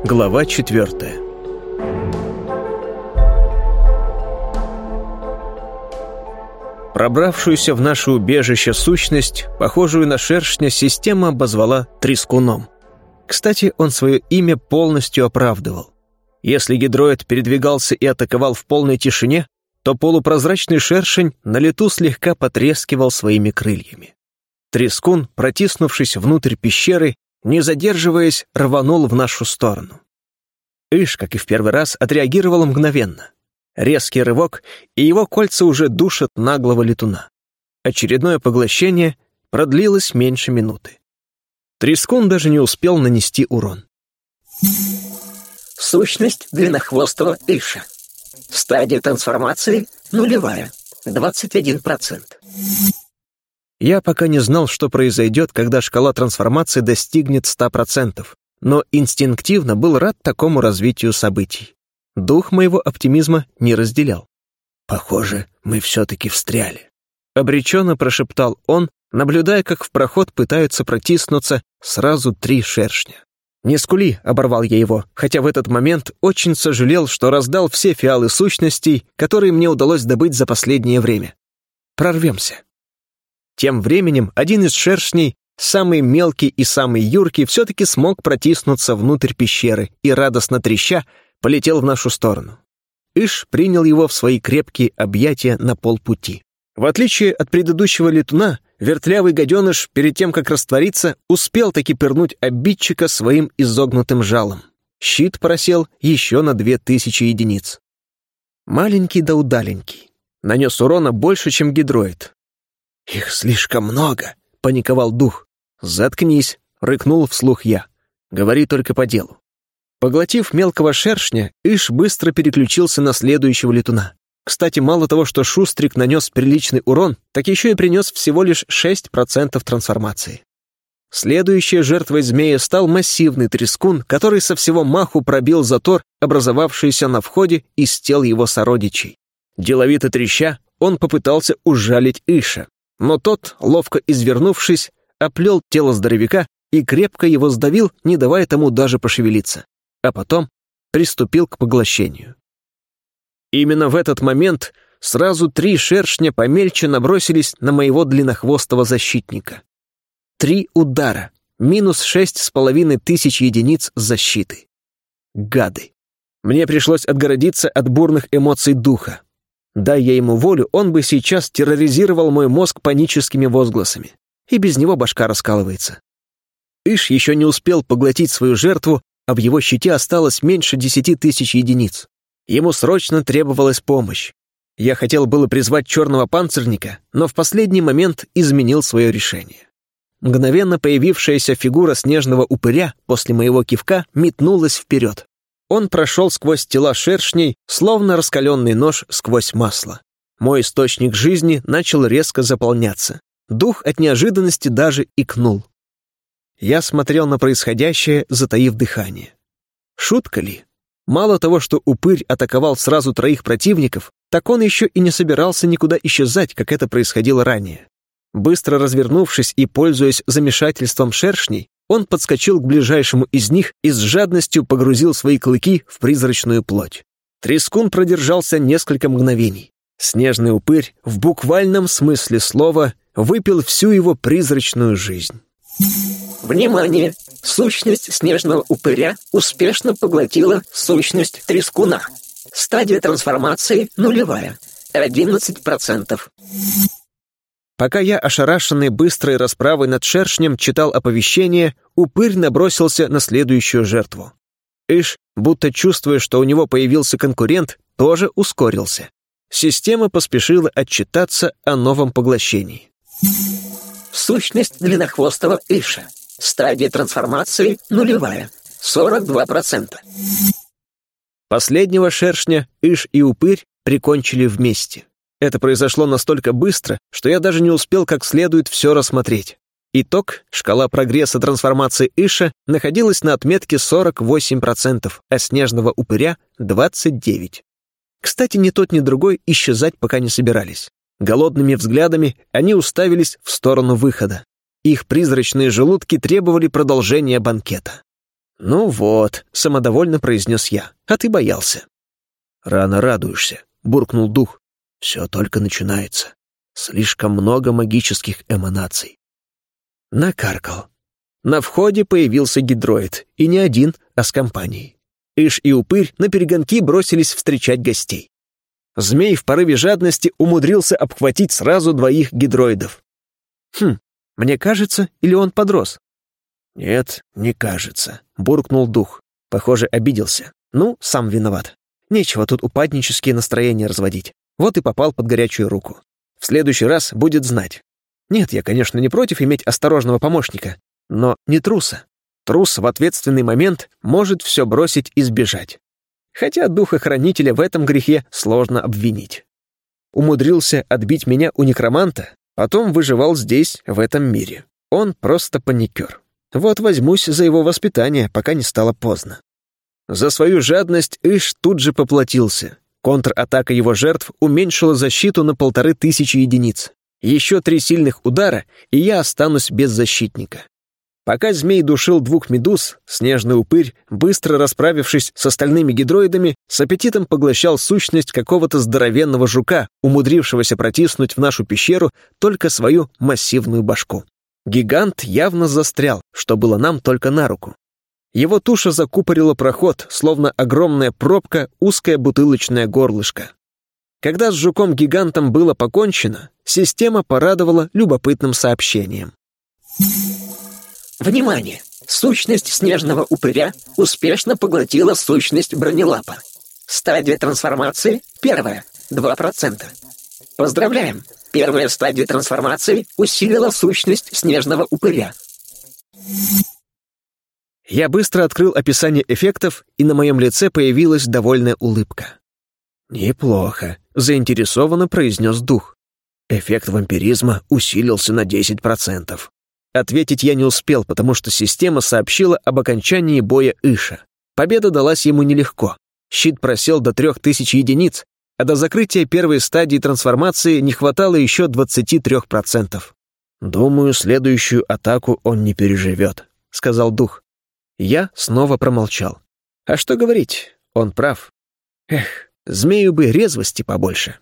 Глава 4. Пробравшуюся в наше убежище сущность, похожую на шершня, система обозвала Трескуном. Кстати, он свое имя полностью оправдывал. Если гидроид передвигался и атаковал в полной тишине, то полупрозрачный шершень на лету слегка потрескивал своими крыльями. Трескун, протиснувшись внутрь пещеры, не задерживаясь, рванул в нашу сторону. Иш, как и в первый раз, отреагировал мгновенно. Резкий рывок, и его кольца уже душат наглого летуна. Очередное поглощение продлилось меньше минуты. Трескун даже не успел нанести урон. Сущность длиннохвостого Иша. Стадия трансформации нулевая, 21%. Я пока не знал, что произойдет, когда шкала трансформации достигнет 100%, но инстинктивно был рад такому развитию событий. Дух моего оптимизма не разделял. «Похоже, мы все-таки встряли», — обреченно прошептал он, наблюдая, как в проход пытаются протиснуться сразу 3 шершня. «Не скули», — оборвал я его, хотя в этот момент очень сожалел, что раздал все фиалы сущностей, которые мне удалось добыть за последнее время. «Прорвемся». Тем временем один из шершней, самый мелкий и самый юркий, все-таки смог протиснуться внутрь пещеры и, радостно треща, полетел в нашу сторону. Иш принял его в свои крепкие объятия на полпути. В отличие от предыдущего летуна, вертлявый гаденыш, перед тем, как раствориться, успел таки пырнуть обидчика своим изогнутым жалом. Щит просел еще на 2000 единиц. Маленький да удаленький. Нанес урона больше, чем гидроид. «Их слишком много», — паниковал дух. «Заткнись», — рыкнул вслух я. «Говори только по делу». Поглотив мелкого шершня, Иш быстро переключился на следующего летуна. Кстати, мало того, что Шустрик нанес приличный урон, так еще и принес всего лишь 6% трансформации. Следующей жертвой змея стал массивный трескун, который со всего маху пробил затор, образовавшийся на входе из тел его сородичей. Деловито треща, он попытался ужалить Иша, но тот, ловко извернувшись, оплел тело здоровяка и крепко его сдавил, не давая тому даже пошевелиться. А потом приступил к поглощению. Именно в этот момент сразу 3 шершня помельче набросились на моего длиннохвостого защитника. 3 удара, минус 6500 единиц защиты. Гады. Мне пришлось отгородиться от бурных эмоций духа. Дай я ему волю, он бы сейчас терроризировал мой мозг паническими возгласами. И без него башка раскалывается. Иш еще не успел поглотить свою жертву, а в его щите осталось меньше 10 000 единиц. Ему срочно требовалась помощь. Я хотел было призвать черного панцирника, но в последний момент изменил свое решение. Мгновенно появившаяся фигура снежного упыря после моего кивка метнулась вперед. Он прошел сквозь тела шершней, словно раскаленный нож сквозь масло. Мой источник жизни начал резко заполняться. Дух от неожиданности даже икнул. Я смотрел на происходящее, затаив дыхание. Шутка ли? Мало того, что упырь атаковал сразу 3 противников, так он еще и не собирался никуда исчезать, как это происходило ранее. Быстро развернувшись и пользуясь замешательством шершней, он подскочил к ближайшему из них и с жадностью погрузил свои клыки в призрачную плоть. Трескун продержался несколько мгновений. Снежный упырь в буквальном смысле слова выпил всю его призрачную жизнь. Внимание! Сущность снежного упыря успешно поглотила сущность трескуна. Стадия трансформации нулевая, 11%. Пока я, ошарашенный быстрой расправой над шершнем, читал оповещение, упырь набросился на следующую жертву. Иш, будто чувствуя, что у него появился конкурент, тоже ускорился. Система поспешила отчитаться о новом поглощении. Сущность длиннохвостого Иша. Стадия трансформации нулевая, 42%. Последнего шершня Иш и упырь прикончили вместе. Это произошло настолько быстро, что я даже не успел как следует все рассмотреть. Итог: шкала прогресса трансформации Иша находилась на отметке 48%, а снежного упыря — 29%. Кстати, ни тот, ни другой исчезать пока не собирались. Голодными взглядами они уставились в сторону выхода. Их призрачные желудки требовали продолжения банкета. «Ну вот», — самодовольно произнес я, — «а ты боялся». «Рано радуешься», — буркнул дух. «Все только начинается. Слишком много магических эманаций». Накаркал. На входе появился гидроид, и не один, а с компанией. Иш и Упырь наперегонки бросились встречать гостей. Змей в порыве жадности умудрился обхватить сразу 2 гидроидов. Мне кажется, или он подрос? «Нет, не кажется», — буркнул дух. Похоже, обиделся. Ну, сам виноват. Нечего тут упаднические настроения разводить. Вот и попал под горячую руку. В следующий раз будет знать. Нет, я, конечно, не против иметь осторожного помощника, но не труса. Трус в ответственный момент может все бросить и сбежать. Хотя духа-хранителя в этом грехе сложно обвинить. Умудрился отбить меня у некроманта, потом выживал здесь, в этом мире. Он просто паникер. Вот возьмусь за его воспитание, пока не стало поздно. За свою жадность Иш тут же поплатился. Контратака его жертв уменьшила защиту на 1500 единиц. Еще 3 сильных удара, и я останусь без защитника. Пока змей душил 2 медуз, снежный упырь, быстро расправившись с остальными гидроидами, с аппетитом поглощал сущность какого-то здоровенного жука, умудрившегося протиснуть в нашу пещеру только свою массивную башку. Гигант явно застрял, что было нам только на руку. Его туша закупорила проход, словно огромная пробка, узкое бутылочное горлышко. Когда с жуком-гигантом было покончено, система порадовала любопытным сообщением. Внимание! Сущность снежного упыря успешно поглотила сущность бронелапа. Стадия трансформации 1, 2%. Поздравляем! Первая стадия трансформации усилила сущность снежного упыря. Я быстро открыл описание эффектов, и на моем лице появилась довольная улыбка. «Неплохо», — заинтересованно произнес дух. «Эффект вампиризма усилился на 10%. Ответить я не успел, потому что система сообщила об окончании боя Иша. Победа далась ему нелегко. Щит просел до 3000 единиц, а до закрытия первой стадии трансформации не хватало еще 23%. «Думаю, следующую атаку он не переживет», — сказал дух. Я снова промолчал. А что говорить, он прав. Змею бы резвости побольше.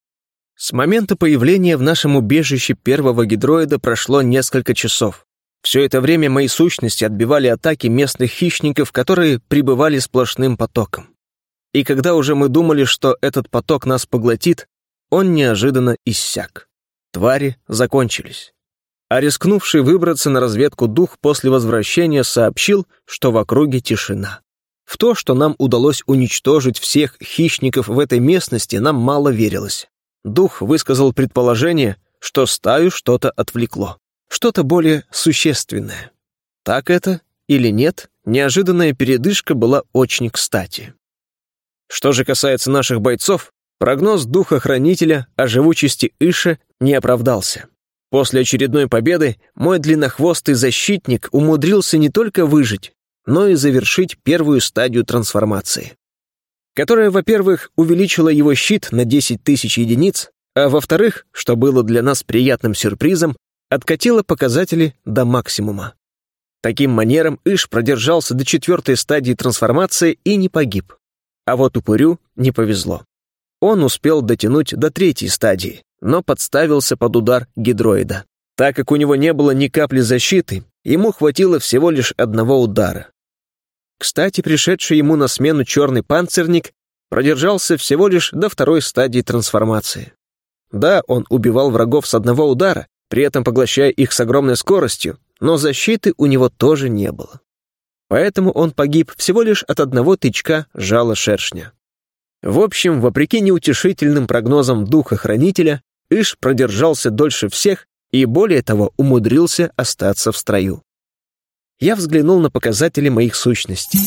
С момента появления в нашем убежище первого гидроида прошло несколько часов. Все это время мои сущности отбивали атаки местных хищников, которые прибывали сплошным потоком. И когда уже мы думали, что этот поток нас поглотит, он неожиданно иссяк. Твари закончились. А рискнувший выбраться на разведку дух после возвращения сообщил, что в округе тишина. В то, что нам удалось уничтожить всех хищников в этой местности, нам мало верилось. Дух высказал предположение, что стаю что-то отвлекло, что-то более существенное. Так это или нет, неожиданная передышка была очень кстати. Что же касается наших бойцов, прогноз духа-хранителя о живучести Иша не оправдался. После очередной победы мой длиннохвостый защитник умудрился не только выжить, но и завершить первую стадию трансформации, которая, во-первых, увеличила его щит на 10 000 единиц, а во-вторых, что было для нас приятным сюрпризом, откатила показатели до максимума. Таким манером Иш продержался до 4-й стадии трансформации и не погиб. А вот упырю не повезло. Он успел дотянуть до 3-й стадии, но подставился под удар гидроида. Так как у него не было ни капли защиты, ему хватило всего лишь одного удара. Кстати, пришедший ему на смену черный панцирник продержался всего лишь до 2-й стадии трансформации. Да, он убивал врагов с одного удара, при этом поглощая их с огромной скоростью, но защиты у него тоже не было. Поэтому он погиб всего лишь от одного тычка жала шершня. В общем, вопреки неутешительным прогнозам духа-хранителя, Иш продержался дольше всех и, более того, умудрился остаться в строю. Я взглянул на показатели моих сущностей.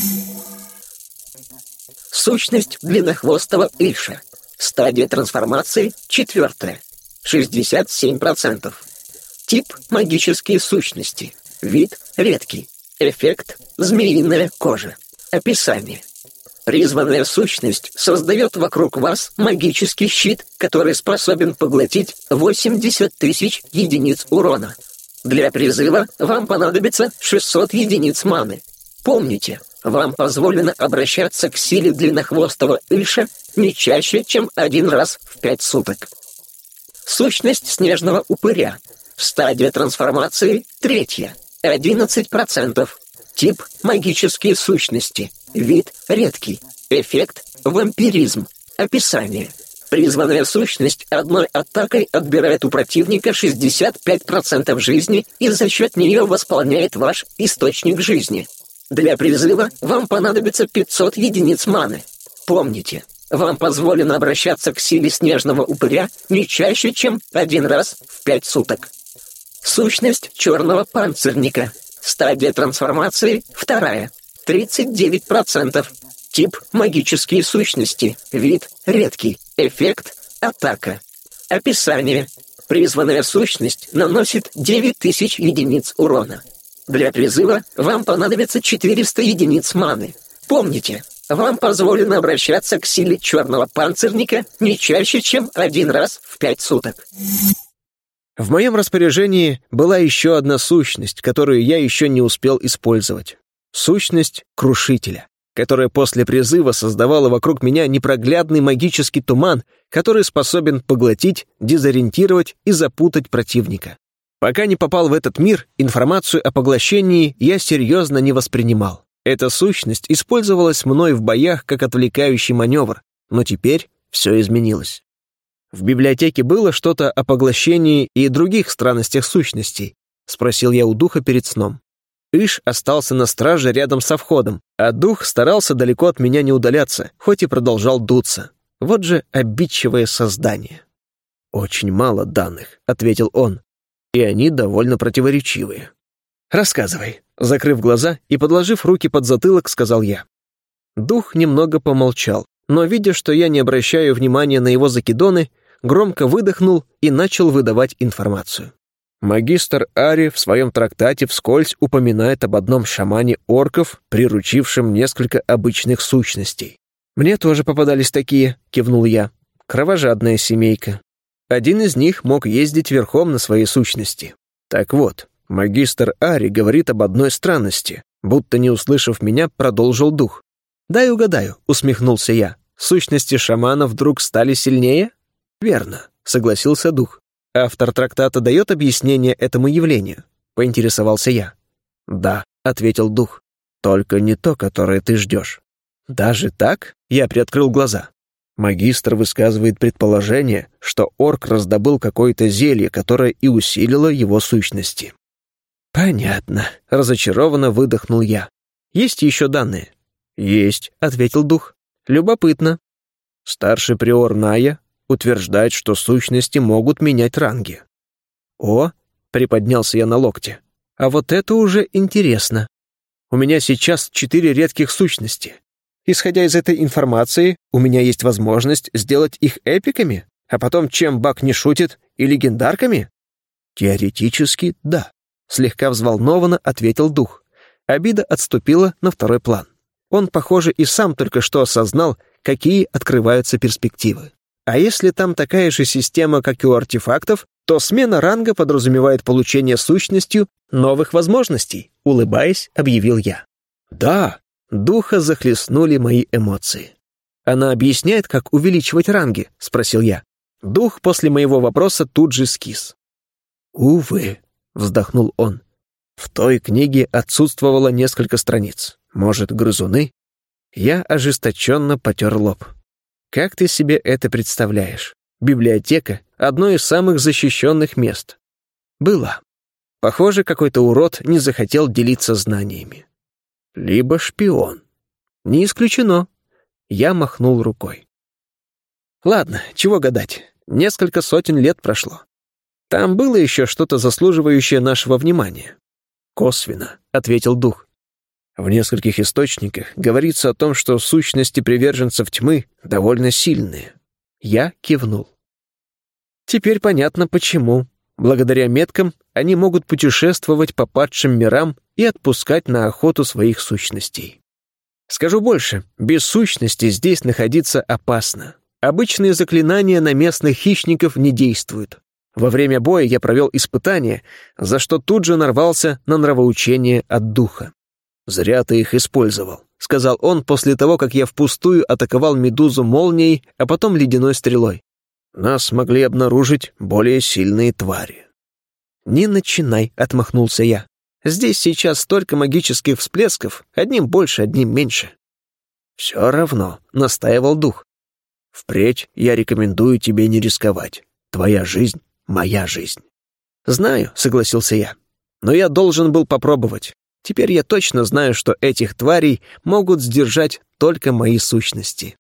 Сущность длиннохвостого Иша. Стадия трансформации 4, 67%. Тип – магические сущности. Вид – редкий. Эффект – змеиная кожа. Описание. Призванная сущность создает вокруг вас магический щит, который способен поглотить 80 000 единиц урона. Для призыва вам понадобится 600 единиц маны. Помните, вам позволено обращаться к силе длиннохвостого Иша не чаще, чем 1 раз в 5 суток. Сущность снежного упыря. Стадия трансформации 3. 11%. Тип – магические сущности. Вид – редкий. Эффект – вампиризм. Описание. Призванная сущность одной атакой отбирает у противника 65% жизни и за счет нее восполняет ваш источник жизни. Для призыва вам понадобится 500 единиц маны. Помните, вам позволено обращаться к силе снежного упыря не чаще, чем 1 раз в 5 суток. Сущность черного панцирника. Стадия трансформации 2. 39%. Тип – магические сущности. Вид – редкий. Эффект – атака. Описание. Призванная сущность наносит 9000 единиц урона. Для призыва вам понадобится 400 единиц маны. Помните, вам позволено обращаться к силе черного панцирника не чаще, чем 1 раз в 5 суток. В моем распоряжении была еще одна сущность, которую я еще не успел использовать. Сущность Крушителя, которая после призыва создавала вокруг меня непроглядный магический туман, который способен поглотить, дезориентировать и запутать противника. Пока не попал в этот мир, информацию о поглощении я серьезно не воспринимал. Эта сущность использовалась мной в боях как отвлекающий маневр, но теперь все изменилось. «В библиотеке было что-то о поглощении и других странностях сущностей?» — спросил я у духа перед сном. Иш остался на страже рядом со входом, а дух старался далеко от меня не удаляться, хоть и продолжал дуться. Вот же обидчивое создание. «Очень мало данных», — ответил он, — «и они довольно противоречивые». «Рассказывай», — закрыв глаза и подложив руки под затылок, сказал я. Дух немного помолчал, но, видя, что я не обращаю внимания на его закидоны, громко выдохнул и начал выдавать информацию. Магистр Ари в своем трактате вскользь упоминает об одном шамане орков, приручившем несколько обычных сущностей. «Мне тоже попадались такие», — кивнул я. «Кровожадная семейка. Один из них мог ездить верхом на своей сущности. Так вот, магистр Ари говорит об одной странности», будто не услышав меня, продолжил дух. «Дай угадаю», — усмехнулся я. «Сущности шамана вдруг стали сильнее?» «Верно», — согласился дух. «Автор трактата дает объяснение этому явлению?» — поинтересовался я. «Да», — ответил дух. «Только не то, которое ты ждешь». «Даже так?» — я приоткрыл глаза. Магистр высказывает предположение, что орк раздобыл какое-то зелье, которое и усилило его сущности. «Понятно», — разочарованно выдохнул я. «Есть еще данные?» «Есть», — ответил дух. «Любопытно. Старший приор Ная утверждает, что сущности могут менять ранги». «О», — приподнялся я на локте, — «а вот это уже интересно. У меня сейчас 4 редких сущности. Исходя из этой информации, у меня есть возможность сделать их эпиками, а потом, чем Бак не шутит, и легендарками?» «Теоретически, да», — слегка взволнованно ответил дух. Обида отступила на второй план. Он, похоже, и сам только что осознал, какие открываются перспективы. А если там такая же система, как и у артефактов, то смена ранга подразумевает получение сущностью новых возможностей, улыбаясь, объявил я. «Да», — духа захлестнули мои эмоции. «Она объясняет, как увеличивать ранги?» — спросил я. Дух после моего вопроса тут же скис. «Увы», — вздохнул он. «В той книге отсутствовало несколько страниц. Может, грызуны?» Я ожесточенно потер лоб. «Как ты себе это представляешь? Библиотека — одно из самых защищенных мест». «Была. Похоже, какой-то урод не захотел делиться знаниями. Либо шпион. Не исключено». Я махнул рукой. «Ладно, чего гадать. Несколько сотен лет прошло. Там было еще что-то заслуживающее нашего внимания». «Косвенно», — ответил дух. «В нескольких источниках говорится о том, что сущности приверженцев тьмы довольно сильные». Я кивнул. «Теперь понятно, почему. Благодаря меткам они могут путешествовать по падшим мирам и отпускать на охоту своих сущностей. Скажу больше, без сущности здесь находиться опасно. Обычные заклинания на местных хищников не действуют. Во время боя я провел испытание, за что тут же нарвался на нравоучение от духа. «Зря ты их использовал», — сказал он после того, как я впустую атаковал медузу молнией, а потом ледяной стрелой. «Нас могли обнаружить более сильные твари». «Не начинай», — отмахнулся я. «Здесь сейчас столько магических всплесков, одним больше, одним меньше». «Все равно», — настаивал дух. «Впредь я рекомендую тебе не рисковать. Твоя жизнь — моя жизнь». «Знаю», — согласился я. «Но я должен был попробовать. Теперь я точно знаю, что этих тварей могут сдержать только мои сущности».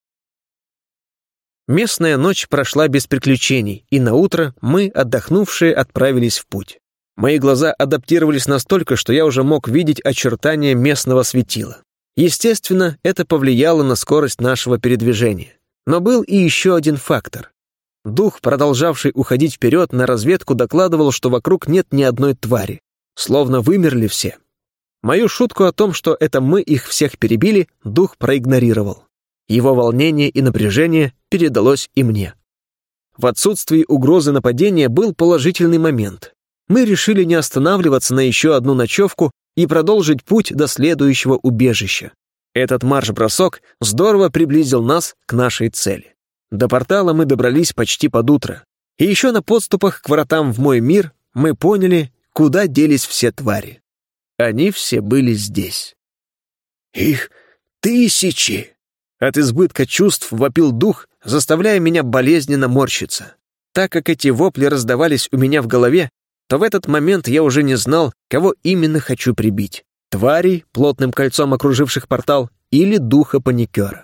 Местная ночь прошла без приключений, и наутро мы, отдохнувшие, отправились в путь. Мои глаза адаптировались настолько, что я уже мог видеть очертания местного светила. Естественно, это повлияло на скорость нашего передвижения. Но был и еще один фактор. Дух, продолжавший уходить вперед, на разведку докладывал, что вокруг нет ни одной твари. Словно вымерли все. Мою шутку о том, что это мы их всех перебили, дух проигнорировал. Его волнение и напряжение передалось и мне. В отсутствии угрозы нападения был положительный момент. Мы решили не останавливаться на еще одну ночевку и продолжить путь до следующего убежища. Этот марш-бросок здорово приблизил нас к нашей цели. До портала мы добрались почти под утро. И еще на подступах к вратам в мой мир мы поняли, куда делись все твари. Они все были здесь. «Их тысячи!» От избытка чувств вопил дух, заставляя меня болезненно морщиться. Так как эти вопли раздавались у меня в голове, то в этот момент я уже не знал, кого именно хочу прибить. Тварей, плотным кольцом окруживших портал, или духа-паникера.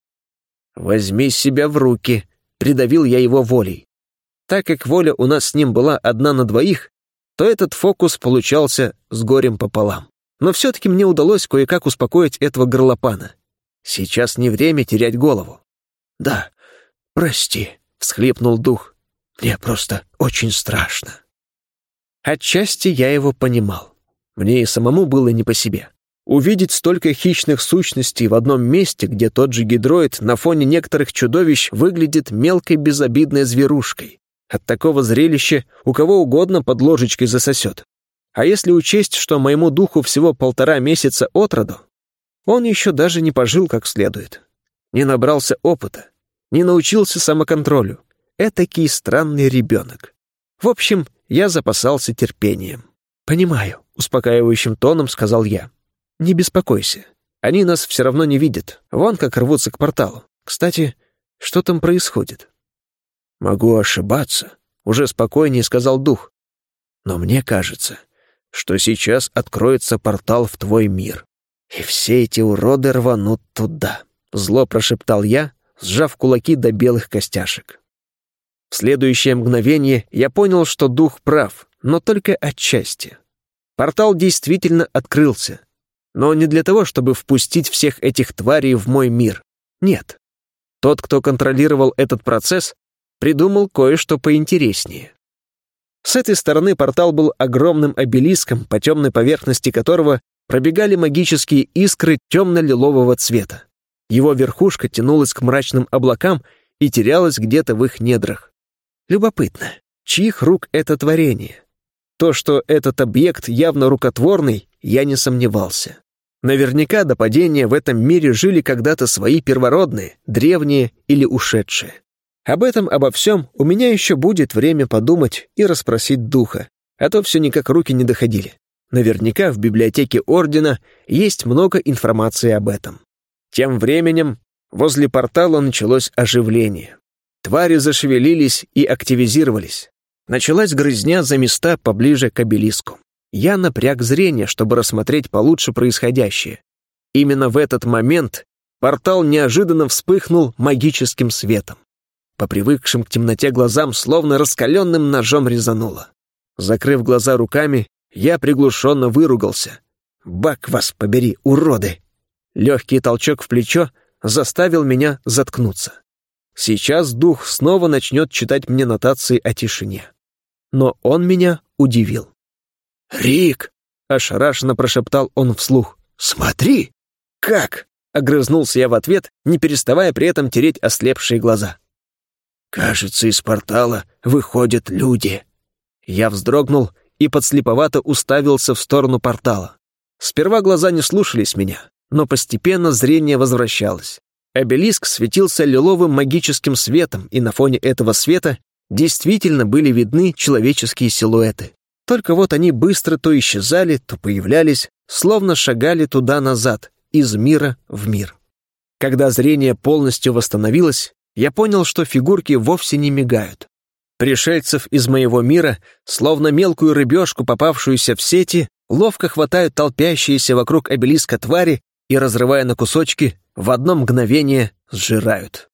«Возьми себя в руки», — придавил я его волей. Так как воля у нас с ним была одна на двоих, то этот фокус получался с горем пополам. Но все-таки мне удалось кое-как успокоить этого горлопана. Сейчас не время терять голову. «Да, прости», — всхлипнул дух. «Мне просто очень страшно». Отчасти я его понимал. Мне и самому было не по себе. Увидеть столько хищных сущностей в одном месте, где тот же гидроид на фоне некоторых чудовищ выглядит мелкой безобидной зверушкой. От такого зрелища у кого угодно под ложечкой засосет. А если учесть, что моему духу всего 1,5 месяца от роду, он еще даже не пожил как следует. Не набрался опыта, не научился самоконтролю. Этакий странный ребенок. В общем, я запасался терпением. «Понимаю», — успокаивающим тоном сказал я. «Не беспокойся. Они нас все равно не видят. Вон как рвутся к порталу. Кстати, что там происходит?» «Могу ошибаться», — уже спокойнее сказал дух. «Но мне кажется, что сейчас откроется портал в твой мир. И все эти уроды рванут туда», — зло прошептал я, сжав кулаки до белых костяшек. В следующее мгновение я понял, что дух прав, но только отчасти. Портал действительно открылся. Но не для того, чтобы впустить всех этих тварей в мой мир. Нет. Тот, кто контролировал этот процесс, придумал кое-что поинтереснее. С этой стороны портал был огромным обелиском, по темной поверхности которого пробегали магические искры темно-лилового цвета. Его верхушка тянулась к мрачным облакам и терялась где-то в их недрах. Любопытно, чьих рук это творение? То, что этот объект явно рукотворный, я не сомневался. Наверняка до падения в этом мире жили когда-то свои первородные, древние или ушедшие. Обо всем у меня еще будет время подумать и расспросить духа, а то все никак руки не доходили. Наверняка в библиотеке Ордена есть много информации об этом. Тем временем возле портала началось оживление. Твари зашевелились и активизировались. Началась грызня за места поближе к обелиску. Я напряг зрение, чтобы рассмотреть получше происходящее. Именно в этот момент портал неожиданно вспыхнул магическим светом. По привыкшим к темноте глазам словно раскаленным ножом резануло. Закрыв глаза руками, я приглушенно выругался. «Бак вас побери, уроды!» Легкий толчок в плечо заставил меня заткнуться. Сейчас дух снова начнет читать мне нотации о тишине. Но он меня удивил. «Рик!» — ошарашенно прошептал он вслух. «Смотри!» «Как?» — огрызнулся я в ответ, не переставая при этом тереть ослепшие глаза. «Кажется, из портала выходят люди». Я вздрогнул и подслеповато уставился в сторону портала. Сперва глаза не слушались меня, но постепенно зрение возвращалось. Обелиск светился лиловым магическим светом, и на фоне этого света действительно были видны человеческие силуэты. Только вот они быстро то исчезали, то появлялись, словно шагали туда-назад, из мира в мир. Когда зрение полностью восстановилось, я понял, что фигурки вовсе не мигают. Пришельцев из моего мира, словно мелкую рыбешку, попавшуюся в сети, ловко хватают толпящиеся вокруг обелиска твари и, разрывая на кусочки, в одно мгновение сжирают.